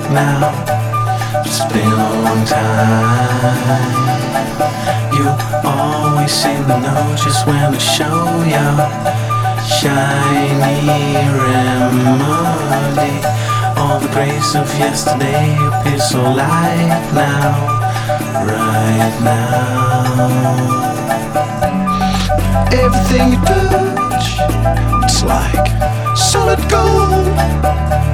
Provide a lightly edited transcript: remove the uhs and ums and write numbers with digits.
now. It's been a long time. You always seem to know just when to show your shiny remedy. All the grace of yesterday appears so light now, right now. Everything you touch, it's like solid gold.